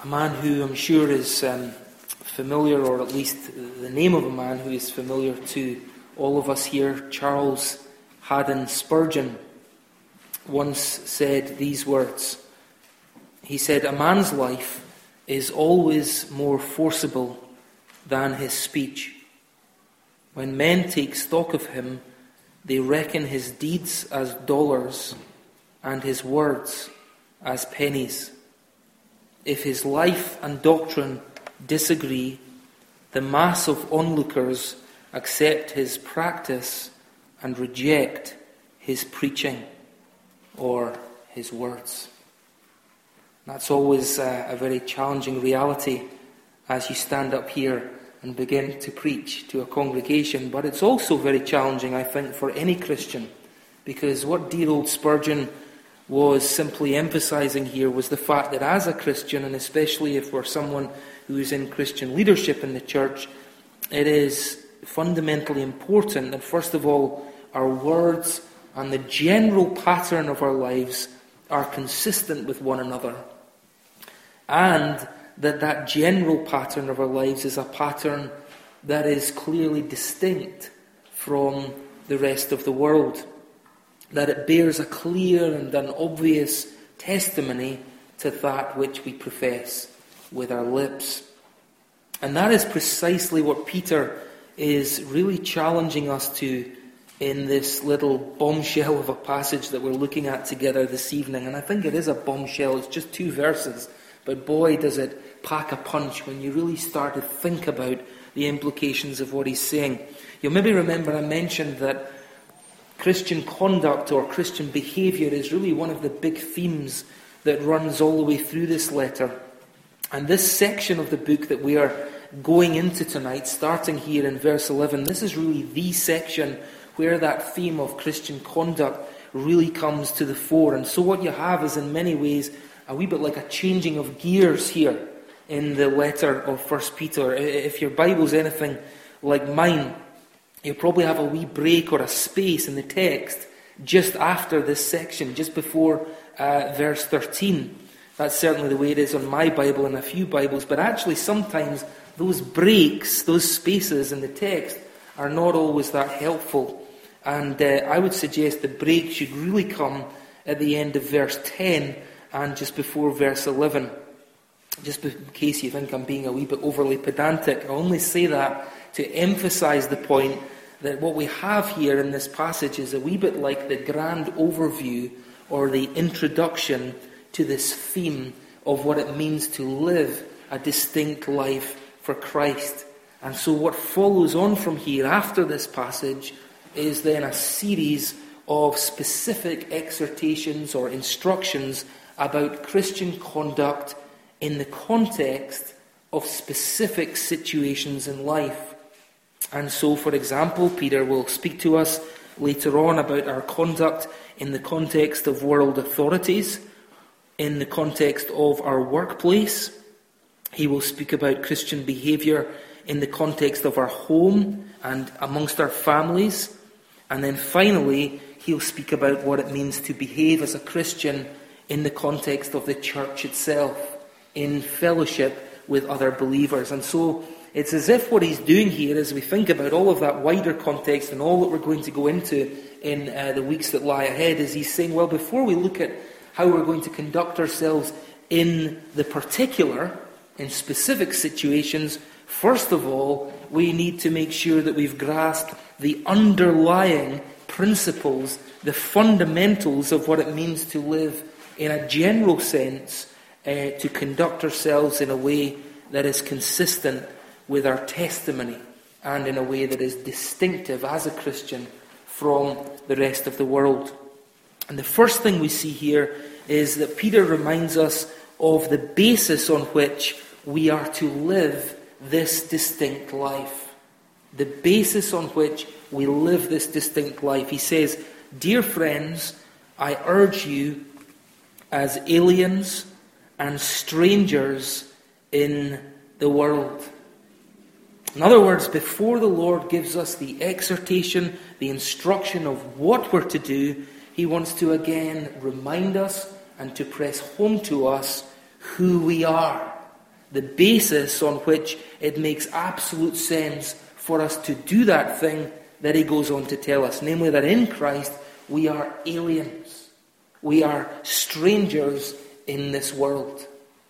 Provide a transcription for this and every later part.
A man who I'm sure is familiar, or at least the name of a man who is familiar to all of us here, Charles Haddon Spurgeon, once said these words. He said, "A man's life is always more forcible than his speech. When men take stock of him, they reckon his deeds as dollars and his words as pennies. If his life and doctrine disagree, the mass of onlookers accept his practice and reject his preaching or his words." That's always a very challenging reality as you stand up here and begin to preach to a congregation. But it's also very challenging, I think, for any Christian, because what dear old Spurgeon was simply emphasizing here was the fact that as a Christian, and especially if we're someone who is in Christian leadership in the church, it is fundamentally important that first of all our words and the general pattern of our lives are consistent with one another, and that general pattern of our lives is a pattern that is clearly distinct from the rest of the world, that it bears a clear and an obvious testimony to that which we profess with our lips. And that is precisely what Peter is really challenging us to in this little bombshell of a passage that we're looking at together this evening. And I think it is a bombshell. It's just 2 verses, but boy does it pack a punch when you really start to think about the implications of what he's saying. You'll maybe remember I mentioned that Christian conduct or Christian behaviour is really one of the big themes that runs all the way through this letter. And this section of the book that we are going into tonight, starting here in verse 11, this is really the section where that theme of Christian conduct really comes to the fore. And so what you have is in many ways a wee bit like a changing of gears here in the letter of 1 Peter. If your Bible's anything like mine, you'll probably have a wee break or a space in the text just after this section, just before verse 13. That's certainly the way it is on my Bible and a few Bibles, but actually sometimes those breaks, those spaces in the text are not always that helpful. And I would suggest the break should really come at the end of verse 10 and just before verse 11. Just in case you think I'm being a wee bit overly pedantic, I only say that to emphasize the point that what we have here in this passage is a wee bit like the grand overview or the introduction to this theme of what it means to live a distinct life for Christ. And so what follows on from here after this passage is then a series of specific exhortations or instructions about Christian conduct in the context of specific situations in life. And so, for example, Peter will speak to us later on about our conduct in the context of world authorities, in the context of our workplace. He will speak about Christian behaviour in the context of our home and amongst our families. And then finally, he'll speak about what it means to behave as a Christian in the context of the church itself, in fellowship with other believers. And so it's as if what he's doing here, as we think about all of that wider context and all that we're going to go into in the weeks that lie ahead, is he's saying, well, before we look at how we're going to conduct ourselves in the particular, in specific situations, first of all, we need to make sure that we've grasped the underlying principles, the fundamentals of what it means to live in a general sense, to conduct ourselves in a way that is consistent with our testimony and in a way that is distinctive as a Christian from the rest of the world. And the first thing we see here is that Peter reminds us of the basis on which we are to live this distinct life. The basis on which we live this distinct life. He says, "Dear friends, I urge you as aliens and strangers in the world." In other words, before the Lord gives us the exhortation, the instruction of what we're to do, he wants to again remind us and to press home to us who we are the basis on which it makes absolute sense for us to do that thing that he goes on to tell us, namely that in Christ we are aliens. We are strangers in this world.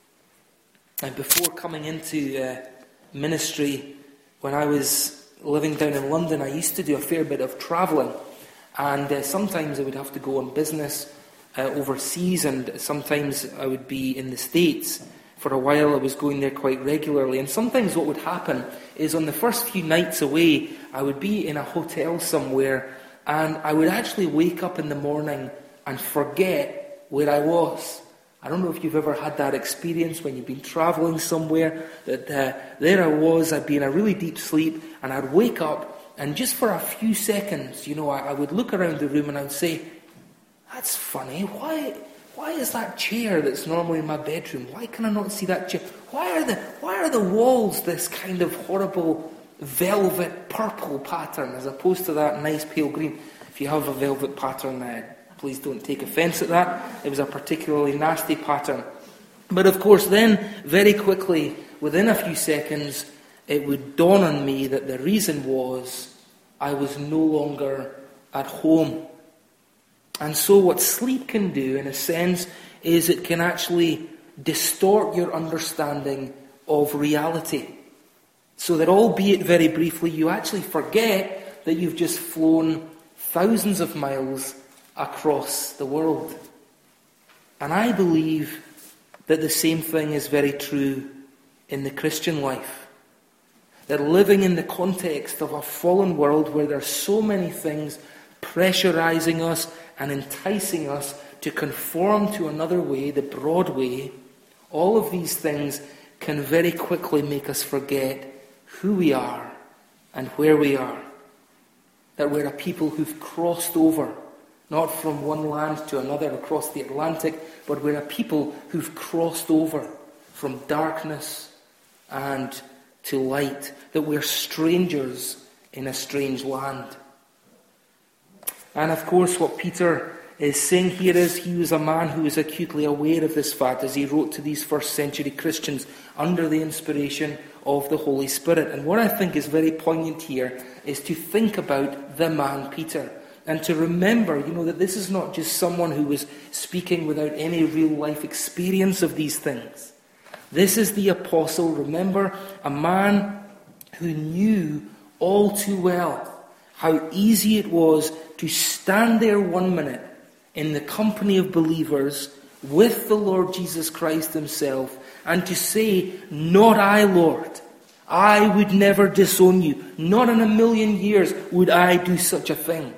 And before coming into ministry, when I was living down in London, I used to do a fair bit of travelling. And sometimes I would have to go on business overseas, and sometimes I would be in the States. For a while I was going there quite regularly, and sometimes what would happen is on the first few nights away I would be in a hotel somewhere, and I would actually wake up in the morning and forget where I was. I don't know if you've ever had that experience when you've been travelling somewhere, that there I was, I'd be in a really deep sleep, and I'd wake up, and just for a few seconds, I would look around the room and I'd say, that's funny, why is that chair that's normally in my bedroom, why can I not see that chair? Why are the walls this kind of horrible velvet purple pattern as opposed to that nice pale green? If you have a velvet pattern, please don't take offence at that. It was a particularly nasty pattern. But of course then, very quickly, within a few seconds, it would dawn on me that the reason was I was no longer at home. And so what sleep can do, in a sense, is it can actually distort your understanding of reality. So that, albeit very briefly, you actually forget that you've just flown thousands of miles across the world. And I believe that the same thing is very true in the Christian life. That living in the context of a fallen world where there are so many things pressurizing us and enticing us to conform to another way, the broad way, all of these things can very quickly make us forget who we are and where we are. That we're a people who've crossed over, not from one land to another across the Atlantic, but we're a people who've crossed over from darkness and to light, that we're strangers in a strange land. And of course what Peter is saying here is he was a man who was acutely aware of this fact as he wrote to these first century Christians under the inspiration of the Holy Spirit. And what I think is very poignant here is to think about the man Peter and to remember, that this is not just someone who was speaking without any real life experience of these things. This is the apostle, remember, a man who knew all too well how easy it was to stand there 1 minute in the company of believers with the Lord Jesus Christ himself and to say, not I, Lord. I would never disown you. Not in a million years would I do such a thing.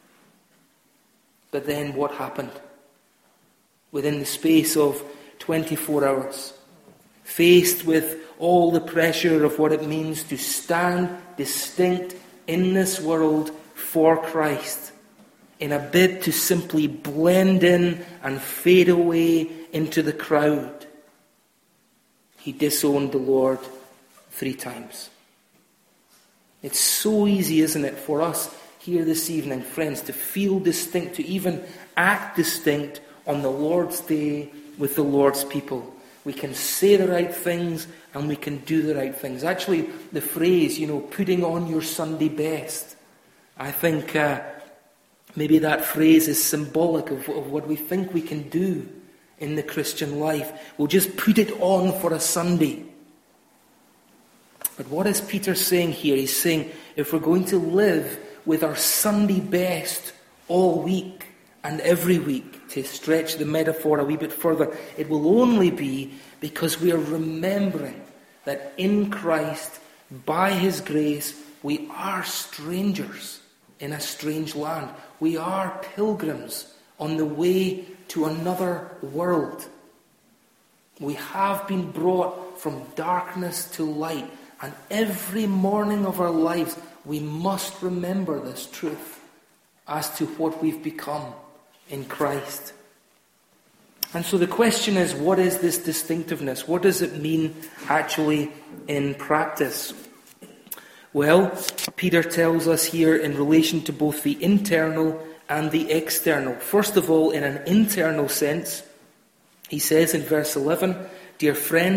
But then what happened? Within the space of 24 hours, faced with all the pressure of what it means to stand distinct in this world for Christ, in a bid to simply blend in and fade away into the crowd, he disowned the Lord 3 times. It's so easy, isn't it, for us here this evening, friends, to feel distinct, to even act distinct on the Lord's day with the Lord's people. We can say the right things and we can do the right things. Actually, the phrase, putting on your Sunday best, I think maybe that phrase is symbolic of what we think we can do in the Christian life. We'll just put it on for a Sunday. But what is Peter saying here? He's saying if we're going to live with our Sunday best all week and every week, to stretch the metaphor a wee bit further, it will only be because we are remembering that in Christ, by his grace, we are strangers in a strange land. We are pilgrims on the way to another world. We have been brought from darkness to light, and every morning of our lives we must remember this truth as to what we've become in Christ. And so the question is, what is this distinctiveness? What does it mean actually in practice? Well, Peter tells us here in relation to both the internal and the external. First of all, in an internal sense, he says in verse 11, "Dear friends,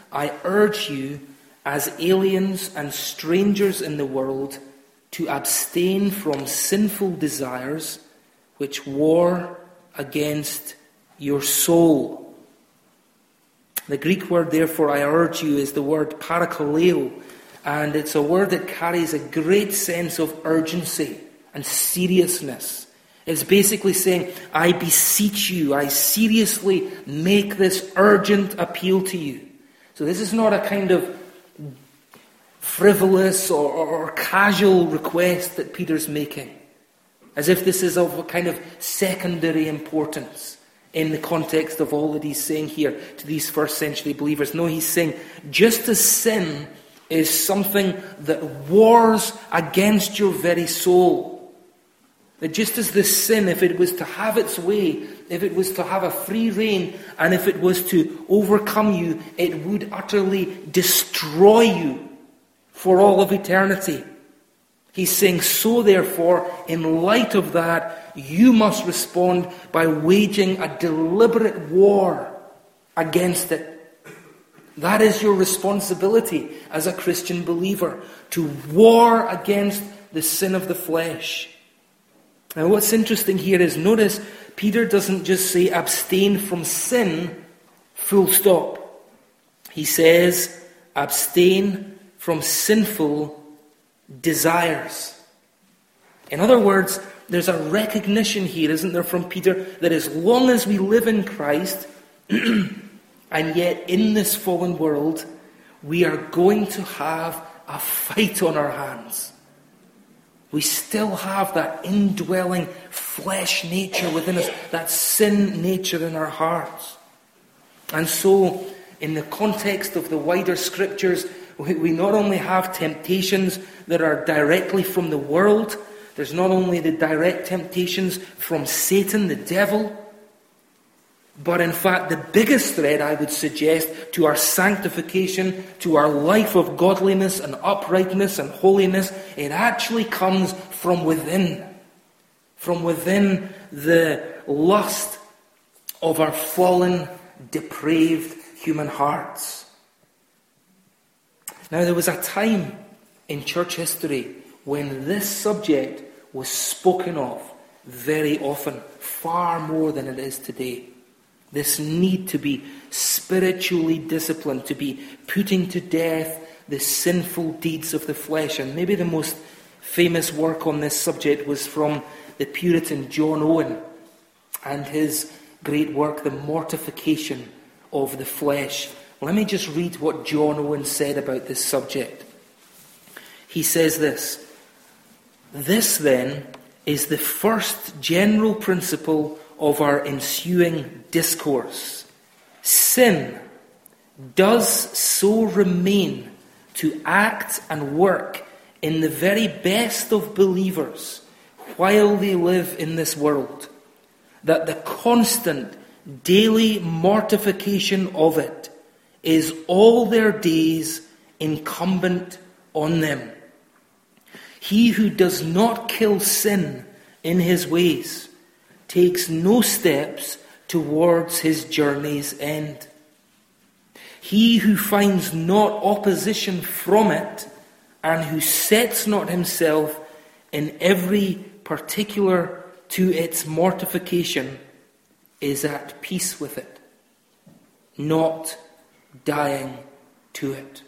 I urge you, as aliens and strangers in the world, to abstain from sinful desires which war against your soul. The Greek word, therefore, I urge you, is the word parakaleo, and it's a word that carries a great sense of urgency and seriousness. It's basically saying, I beseech you, I seriously make this urgent appeal to you. So this is not a kind of frivolous or casual request that Peter's making, as if this is of a kind of secondary importance in the context of all that he's saying here to these first century believers. No, he's saying, just as sin is something that wars against your very soul, that just as the sin, if it was to have its way, if it was to have a free reign, and if it was to overcome you, it would utterly destroy you for all of eternity. He's saying, so therefore, in light of that, you must respond by waging a deliberate war against it. That is your responsibility as a Christian believer, to war against the sin of the flesh. Now what's interesting here is, notice, Peter doesn't just say abstain from sin, full stop. He says abstain from sinful desires. In other words, there's a recognition here, isn't there, from Peter, that as long as we live in Christ, and yet in this fallen world, we are going to have a fight on our hands. We still have that indwelling flesh nature within us, that sin nature in our hearts. And so, in the context of the wider scriptures, we not only have temptations that are directly from the world, there's not only the direct temptations from Satan, the devil, but in fact the biggest threat, I would suggest, to our sanctification, to our life of godliness and uprightness and holiness, it actually comes from within. From within the lust of our fallen, depraved human hearts. Now, there was a time in church history when this subject was spoken of very often, far more than it is today. This need to be spiritually disciplined, to be putting to death the sinful deeds of the flesh. And maybe the most famous work on this subject was from the Puritan John Owen and his great work, The Mortification of the Flesh. Let me just read what John Owen said about this subject. He says this: "This then is the first general principle of our ensuing discourse. Sin does so remain to act and work in the very best of believers while they live in this world, that the constant daily mortification of it is all their days incumbent on them. He who does not kill sin in his ways takes no steps towards his journey's end. He who finds not opposition from it, and who sets not himself in every particular to its mortification, is at peace with it, not dying to it."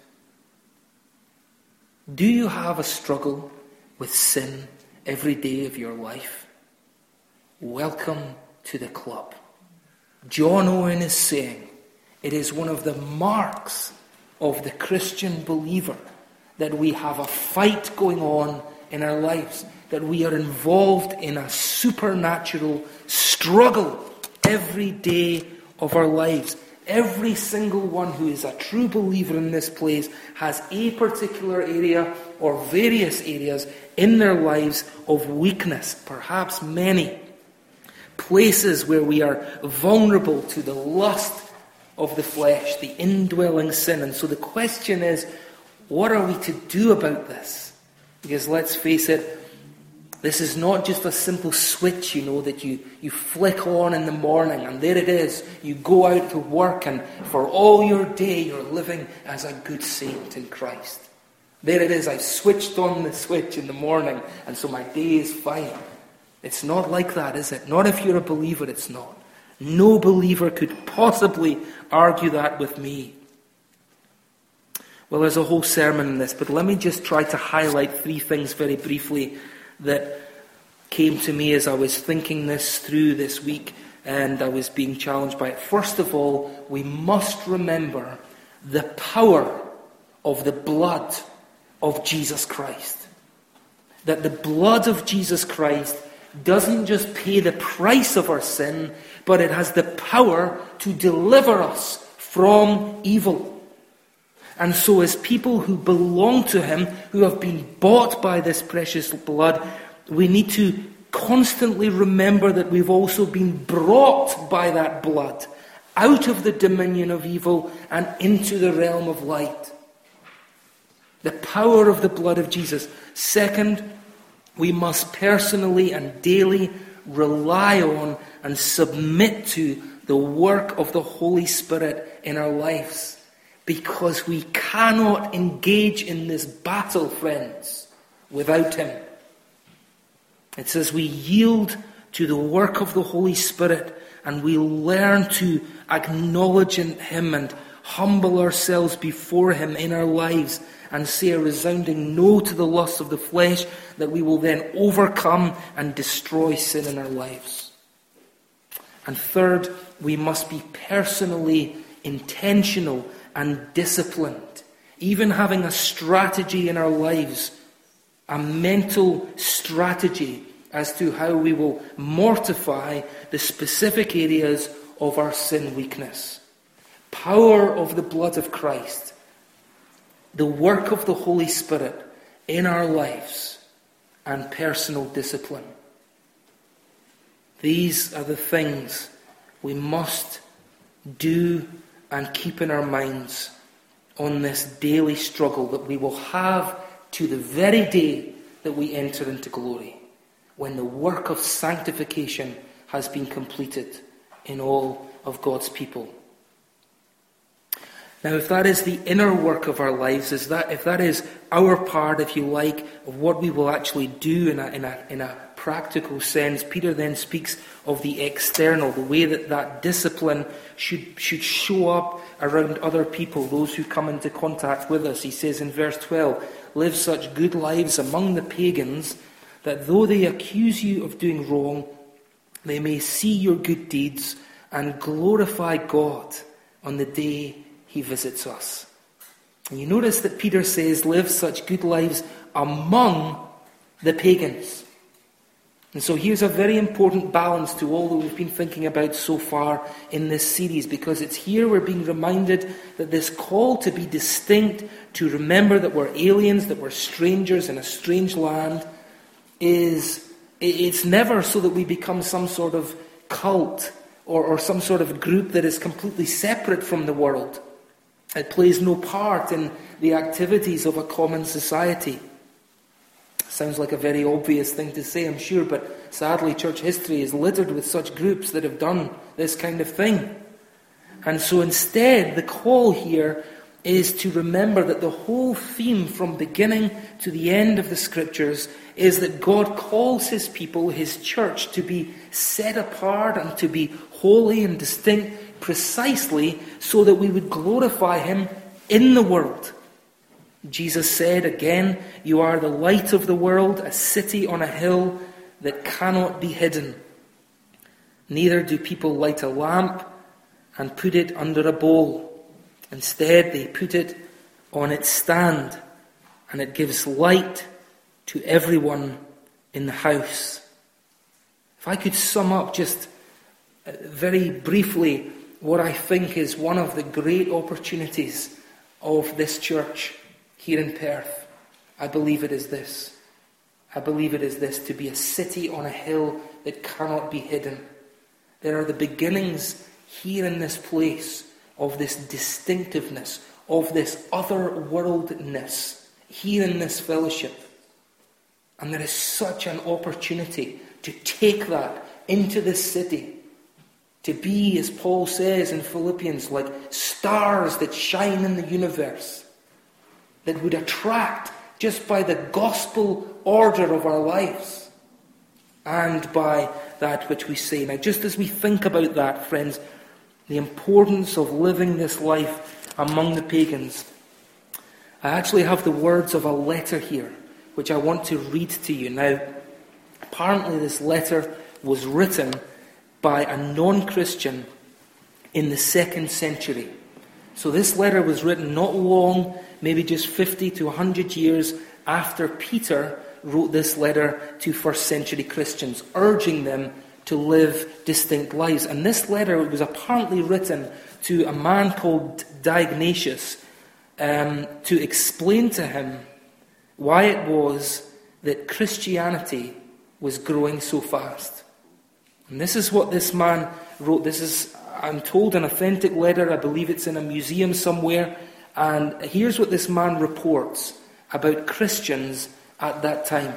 Do you have a struggle with sin every day of your life? Welcome to the club. John Owen is saying it is one of the marks of the Christian believer that we have a fight going on in our lives, that we are involved in a supernatural struggle every day of our lives. Every single one who is a true believer in this place has a particular area or various areas in their lives of weakness, perhaps many. Places where we are vulnerable to the lust of the flesh, the indwelling sin. And so the question is, what are we to do about this? Because let's face it, This is not just a simple switch, that you flick on in the morning and there it is. You go out to work and for all your day you're living as a good saint in Christ. There it is, I've switched on the switch in the morning and so my day is fine. It's not like that, is it? Not if you're a believer, it's not. No believer could possibly argue that with me. Well, there's a whole sermon in this, but let me just try to highlight 3 things very briefly that came to me as I was thinking this through this week and I was being challenged by it. First of all, we must remember the power of the blood of Jesus Christ. That the blood of Jesus Christ doesn't just pay the price of our sin, but it has the power to deliver us from evil. And so as people who belong to him, who have been bought by this precious blood, we need to constantly remember that we've also been brought by that blood out of the dominion of evil and into the realm of light. The power of the blood of Jesus. Second, we must personally and daily rely on and submit to the work of the Holy Spirit in our lives. Because we cannot engage in this battle, friends, without him. It says we yield to the work of the Holy Spirit and we learn to acknowledge him and humble ourselves before him in our lives and say a resounding no to the lusts of the flesh, that we will then overcome and destroy sin in our lives. And third, we must be personally intentional and disciplined, even having a strategy in our lives, a mental strategy as to how we will mortify the specific areas of our sin weakness. Power of the blood of Christ, the work of the Holy Spirit in our lives, and personal discipline. These are the things we must do and keep in our minds on this daily struggle that we will have to the very day that we enter into glory, when the work of sanctification has been completed in all of God's people. Now, if that is the inner work of our lives, if that is our part, if you like, of what we will actually do in a practical sense, Peter then speaks of the external, the way that discipline should show up around other people, those who come into contact with us. He says in verse 12, "Live such good lives among the pagans, that though they accuse you of doing wrong, they may see your good deeds and glorify God on the day he visits us." And you notice that Peter says, live such good lives among the pagans. And so here's a very important balance to all that we've been thinking about so far in this series, because it's here we're being reminded that this call to be distinct, to remember that we're aliens, that we're strangers in a strange land, it's never so that we become some sort of cult or some sort of group that is completely separate from the world. It plays no part in the activities of a common society. Sounds like a very obvious thing to say, I'm sure, but sadly church history is littered with such groups that have done this kind of thing. And so instead, the call here is to remember that the whole theme from beginning to the end of the Scriptures is that God calls his people, his church, to be set apart and to be holy and distinct precisely so that we would glorify him in the world. Jesus said again, "You are the light of the world, a city on a hill that cannot be hidden. Neither do people light a lamp and put it under a bowl. Instead, they put it on its stand, and it gives light to everyone in the house." If I could sum up just very briefly what I think is one of the great opportunities of this church here in Perth, I believe it is this. I believe it is this, to be a city on a hill that cannot be hidden. There are the beginnings here in this place of this distinctiveness, of this otherworldness, here in this fellowship. And there is such an opportunity to take that into this city. To be, as Paul says in Philippians, like stars that shine in the universe. That would attract just by the gospel order of our lives. And by that which we say. Now, just as we think about that, friends, the importance of living this life among the pagans, I actually have the words of a letter here, which I want to read to you. Now, apparently this letter was written by a non-Christian in the 2nd century. So this letter was written not long, maybe just 50 to 100 years after Peter wrote this letter to 1st century Christians, urging them to live distinct lives. And this letter was apparently written to a man called Dionysius to explain to him why it was that Christianity was growing so fast. And this is what this man wrote. This is, I'm told, an authentic letter. I believe it's in a museum somewhere. And here's what this man reports about Christians at that time.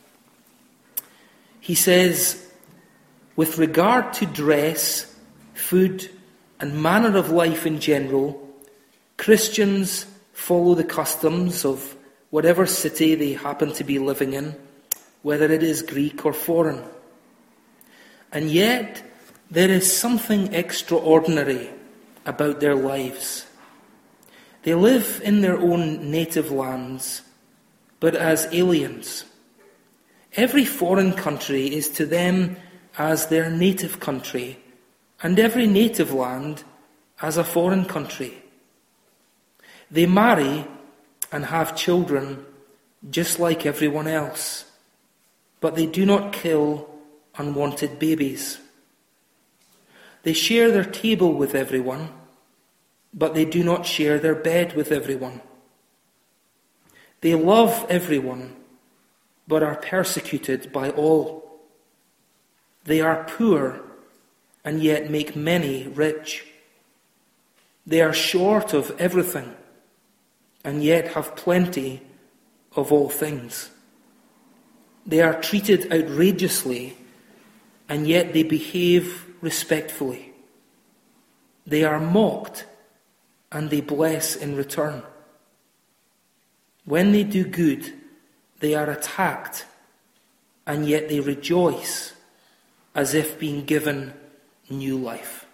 He says, with regard to dress, food, and manner of life in general, Christians follow the customs of whatever city they happen to be living in, whether it is Greek or foreign. And yet, there is something extraordinary about their lives. They live in their own native lands, but as aliens. Every foreign country is to them as their native country, and every native land as a foreign country. They marry and have children just like everyone else, but they do not kill unwanted babies. They share their table with everyone, but they do not share their bed with everyone. They love everyone, but are persecuted by all. They are poor, and yet make many rich. They are short of everything, and yet have plenty of all things. They are treated outrageously, and yet they behave respectfully. They are mocked, and they bless in return. When they do good, they are attacked, and yet they rejoice as if being given new life.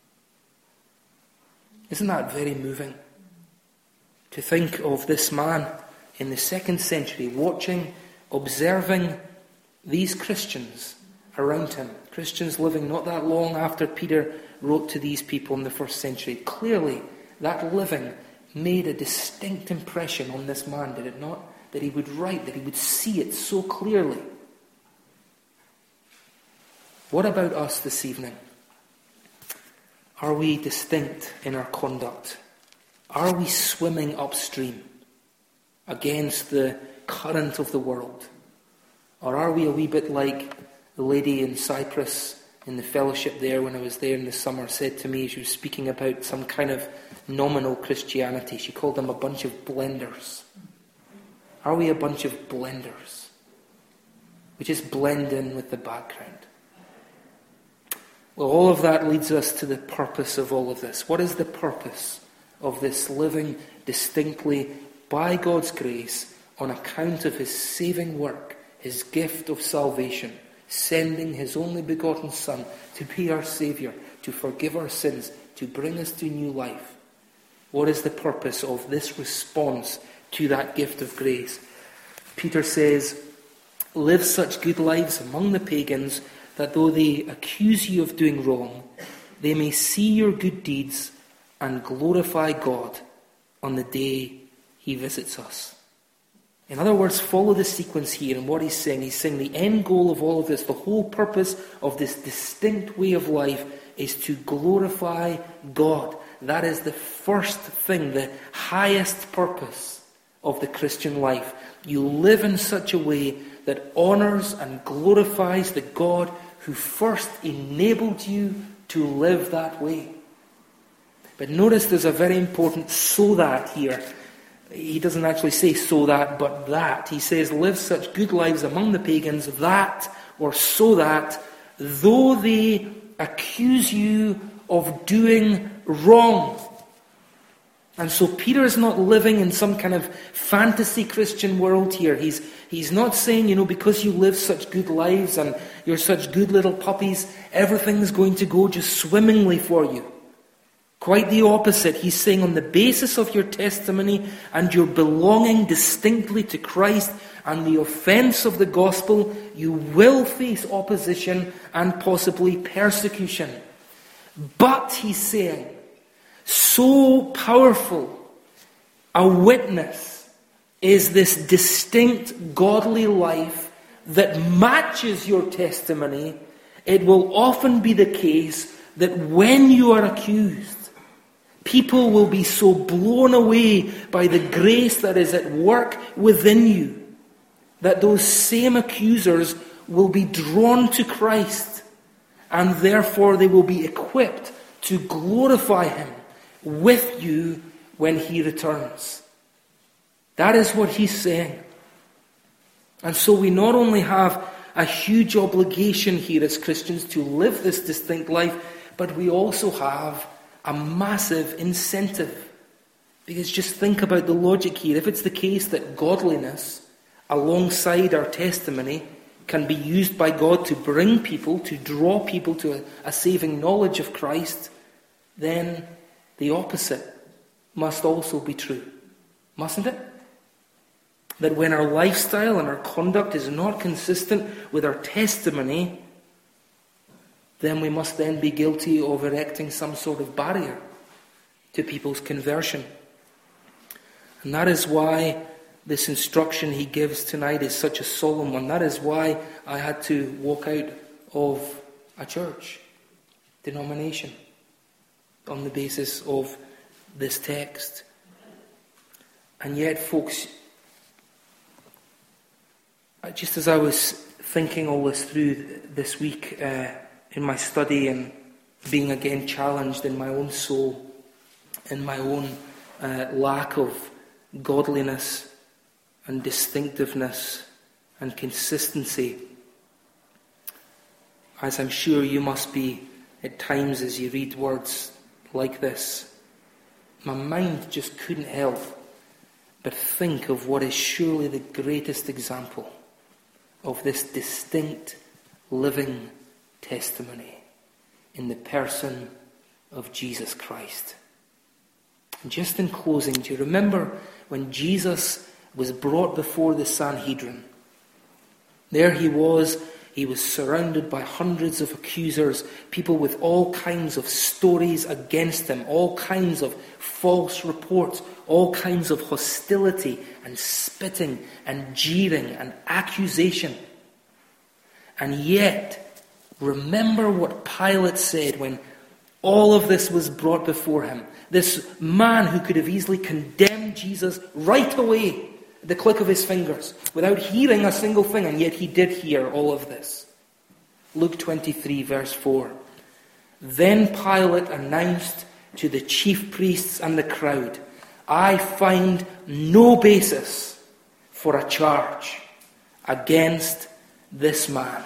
Isn't that very moving? To think of this man in the 2nd century watching, observing these Christians around him. Christians living not that long after Peter wrote to these people in the 1st century. Clearly, that living made a distinct impression on this man, did it not? That he would write, that he would see it so clearly. What about us this evening? Are we distinct in our conduct? Are we swimming upstream against the current of the world? Or are we a wee bit like the lady in Cyprus in the fellowship there when I was there in the summer said to me, she was speaking about some kind of nominal Christianity. She called them a bunch of blenders. Are we a bunch of blenders? We just blend in with the background. Well, all of that leads us to the purpose of all of this. What is the purpose of this living distinctly by God's grace on account of his saving work, his gift of salvation, sending his only begotten Son to be our Saviour, to forgive our sins, to bring us to new life? What is the purpose of this response to that gift of grace? Peter says, live such good lives among the pagans that though they accuse you of doing wrong, they may see your good deeds and glorify God on the day he visits us. In other words, follow the sequence here and what he's saying. He's saying the end goal of all of this, the whole purpose of this distinct way of life is to glorify God. That is the first thing, the highest purpose of the Christian life. You live in such a way that honours and glorifies the God who first enabled you to live that way. But notice there's a very important so that here. he doesn't actually say so that, but that. He says, live such good lives among the pagans that, or so that, though they accuse you of doing wrong. And so Peter is not living in some kind of fantasy Christian world here. He's not saying, because you live such good lives and you're such good little puppies, everything's going to go just swimmingly for you. Quite the opposite. He's saying on the basis of your testimony and your belonging distinctly to Christ and the offense of the gospel, you will face opposition and possibly persecution. But, he's saying, so powerful a witness is this distinct godly life that matches your testimony. It will often be the case that when you are accused, people will be so blown away by the grace that is at work within you that those same accusers will be drawn to Christ, and therefore they will be equipped to glorify Him with you when He returns. That is what he's saying. And so we not only have a huge obligation here as Christians to live this distinct life, but we also have a massive incentive. Because just think about the logic here. If it's the case that godliness, alongside our testimony, can be used by God to bring people, to draw people to a saving knowledge of Christ, then the opposite must also be true. Mustn't it? That when our lifestyle and our conduct is not consistent with our testimony, then we must then be guilty of erecting some sort of barrier to people's conversion. And that is why this instruction he gives tonight is such a solemn one. That is why I had to walk out of a church denomination on the basis of this text. And yet, folks, just as I was thinking all this through this week in my study and being again challenged in my own soul, in my own lack of godliness and distinctiveness and consistency, as I'm sure you must be at times as you read words like this, my mind just couldn't help but think of what is surely the greatest example of this distinct living testimony in the person of Jesus Christ. And just in closing, do you remember when Jesus was brought before the Sanhedrin? There he was surrounded by hundreds of accusers, people with all kinds of stories against him, all kinds of false reports, all kinds of hostility and spitting and jeering and accusation. And yet, remember what Pilate said when all of this was brought before him. This man who could have easily condemned Jesus right away, the click of his fingers, without hearing a single thing, and yet he did hear all of this. Luke 23, verse 4. Then Pilate announced to the chief priests and the crowd, I find no basis for a charge against this man.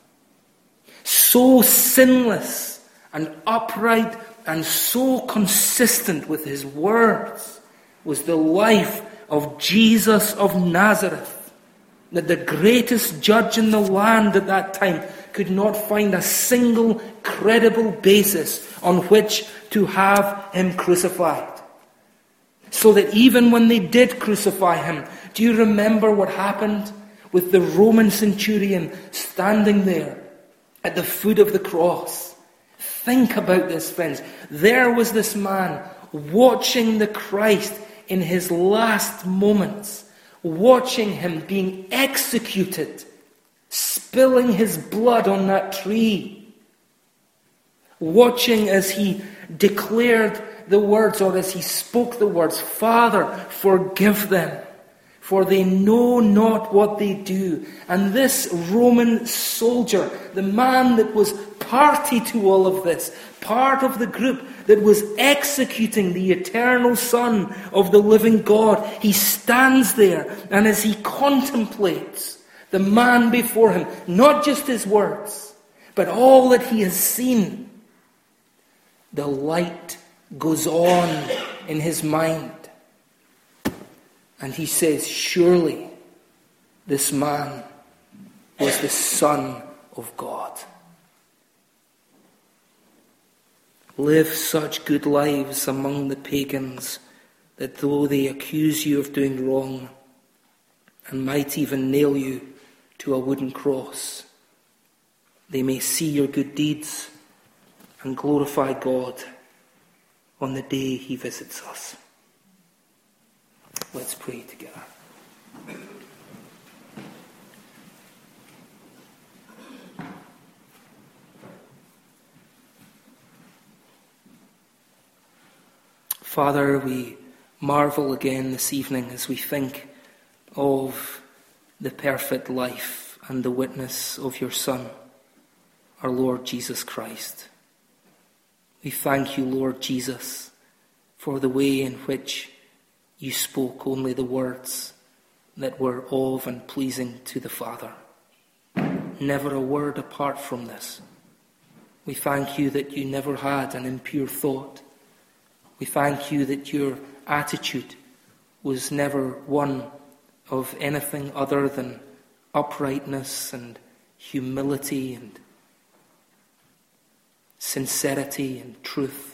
So sinless and upright and so consistent with his words was the life of Jesus of Nazareth, that the greatest judge in the land at that time could not find a single credible basis on which to have him crucified. So that even when they did crucify him, do you remember what happened with the Roman centurion standing there at the foot of the cross? Think about this, friends. There was this man watching the Christ in his last moments, watching him being executed, spilling his blood on that tree, watching as he declared the words, or as he spoke the words, Father, forgive them, for they know not what they do. And this Roman soldier, the man that was party to all of this, part of the group that was executing the eternal Son of the living God, he stands there, and as he contemplates the man before him, not just his words, but all that he has seen, the light goes on in his mind. And he says, surely this man was the Son of God. Live such good lives among the pagans that though they accuse you of doing wrong and might even nail you to a wooden cross, they may see your good deeds and glorify God on the day he visits us. Let's pray together. Father, we marvel again this evening as we think of the perfect life and the witness of your Son, our Lord Jesus Christ. We thank you, Lord Jesus, for the way in which you spoke only the words that were of and pleasing to the Father. Never a word apart from this. We thank you that you never had an impure thought. We thank you that your attitude was never one of anything other than uprightness and humility and sincerity and truth.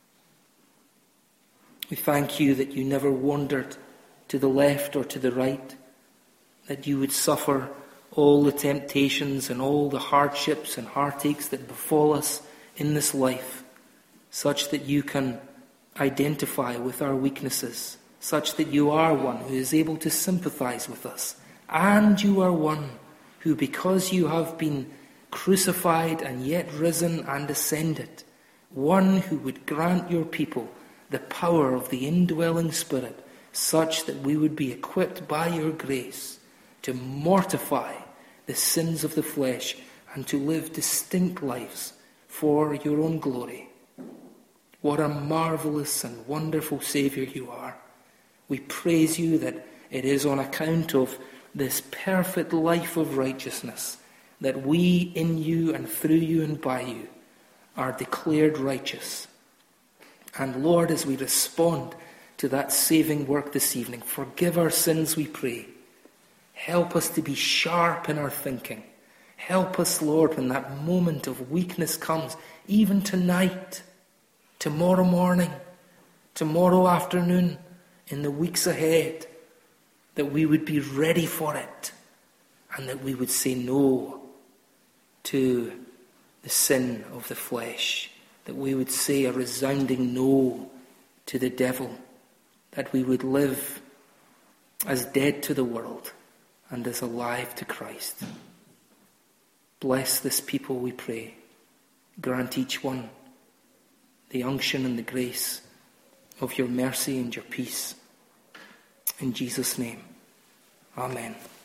We thank you that you never wandered to the left or to the right, that you would suffer all the temptations and all the hardships and heartaches that befall us in this life, such that you can identify with our weaknesses, such that you are one who is able to sympathize with us, and you are one who, because you have been crucified and yet risen and ascended, one who would grant your people the power of the indwelling Spirit, such that we would be equipped by your grace to mortify the sins of the flesh and to live distinct lives for your own glory. What a marvelous and wonderful Saviour you are. We praise you that it is on account of this perfect life of righteousness that we in you and through you and by you are declared righteous. And Lord, as we respond to that saving work this evening, forgive our sins, we pray. Help us to be sharp in our thinking. Help us, Lord, when that moment of weakness comes, even tonight, tomorrow morning, tomorrow afternoon, in the weeks ahead, that we would be ready for it and that we would say no to the sin of the flesh, that we would say a resounding no to the devil, that we would live as dead to the world and as alive to Christ. Bless this people, we pray. Grant each one the unction and the grace of your mercy and your peace. In Jesus' name, amen.